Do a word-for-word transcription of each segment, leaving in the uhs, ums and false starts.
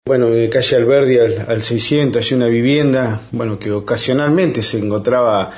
Bueno, de calle Alberdi al, al seiscientos hay una vivienda, bueno, que ocasionalmente se encontraba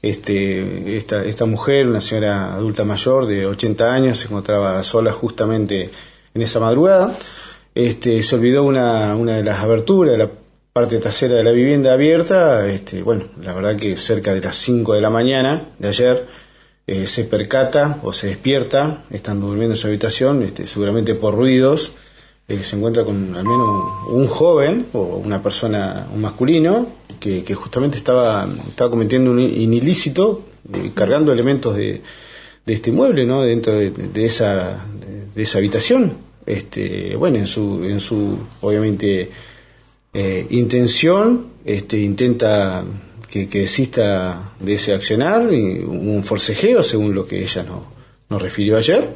este, esta, esta mujer, una señora adulta mayor de ochenta años, se encontraba sola justamente en esa madrugada. Este, se olvidó una, una de las aberturas, la parte trasera de la vivienda abierta. Este, bueno, la verdad que cerca de las cinco de la mañana de ayer eh, se percata o se despierta, estando durmiendo en su habitación, este, seguramente por ruidos. Eh, se encuentra con al menos un joven o una persona, un masculino, que, que justamente estaba, estaba cometiendo un, un ilícito, eh, cargando elementos de, de este mueble, ¿no? Dentro de, de esa de, de esa habitación. Este, bueno, en su, en su obviamente eh, intención, este, intenta que, que desista de ese accionar, y hubo un forcejeo, según lo que ella nos, nos refirió ayer,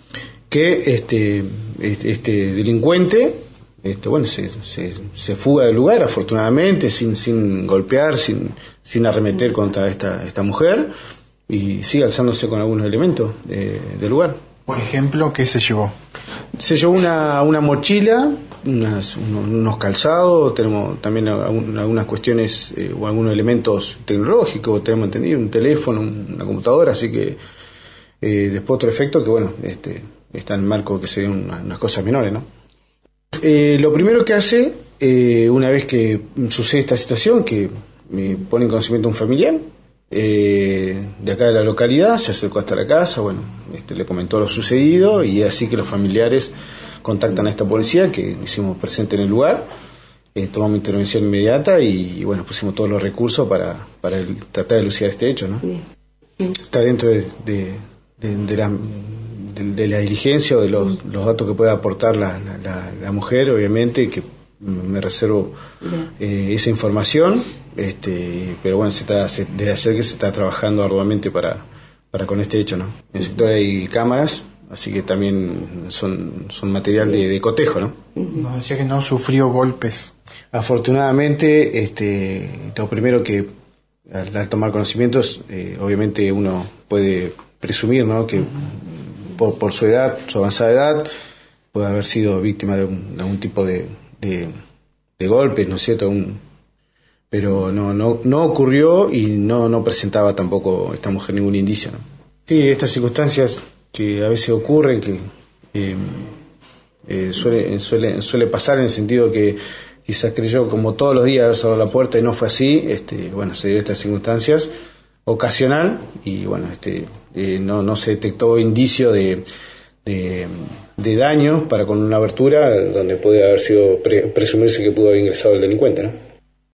que este, este, este delincuente, este, bueno, se, se, se fuga del lugar, afortunadamente, sin, sin golpear, sin, sin arremeter contra esta, esta mujer, y sigue alzándose con algunos elementos de, del lugar. Por ejemplo, ¿qué se llevó? Se llevó una, una mochila, unas, unos, unos calzados, tenemos también algunas cuestiones eh, o algunos elementos tecnológicos, tenemos entendido, un teléfono, una computadora, así que eh, después otro efecto que, bueno, este, está en el marco que serían unas, unas cosas menores, ¿no? Eh, lo primero que hace, eh, una vez que sucede esta situación, que me pone en conocimiento un familiar, Eh, de acá de la localidad, se acercó hasta la casa, bueno, este, le comentó lo sucedido, y así que los familiares contactan a esta policía, que hicimos presente en el lugar, eh, tomamos intervención inmediata y, y bueno, pusimos todos los recursos para, para el, tratar de elucidar este hecho, ¿no? Bien. Bien. Está dentro de, de, de, de, la, de, de la diligencia o de los, los datos que pueda aportar la, la, la, la mujer, obviamente, que me reservo eh, esa información, este, pero bueno, se está, se, desde ayer que se está trabajando arduamente para, para con este hecho, ¿no? En el sector hay cámaras, así que también son, son material de, de cotejo, ¿no? Nos decía que no sufrió golpes. Afortunadamente, este, lo primero que al, al tomar conocimientos, eh, obviamente uno puede presumir, ¿no?, que por, por su edad, su avanzada edad, puede haber sido víctima de, un, de algún tipo de De, de golpes, ¿no es cierto? Un, pero no, no, no ocurrió y no, no presentaba tampoco esta mujer ningún indicio, ¿no? Sí, estas circunstancias que a veces ocurren, que eh, eh, suele, suele, suele pasar en el sentido que quizás creyó como todos los días haber cerrado la puerta y no fue así. Este, bueno, se dio estas circunstancias ocasional y bueno, este, eh, no, no se detectó indicio de De, de daños para con una abertura donde puede haber sido pre, presumirse que pudo haber ingresado el delincuente, ¿no?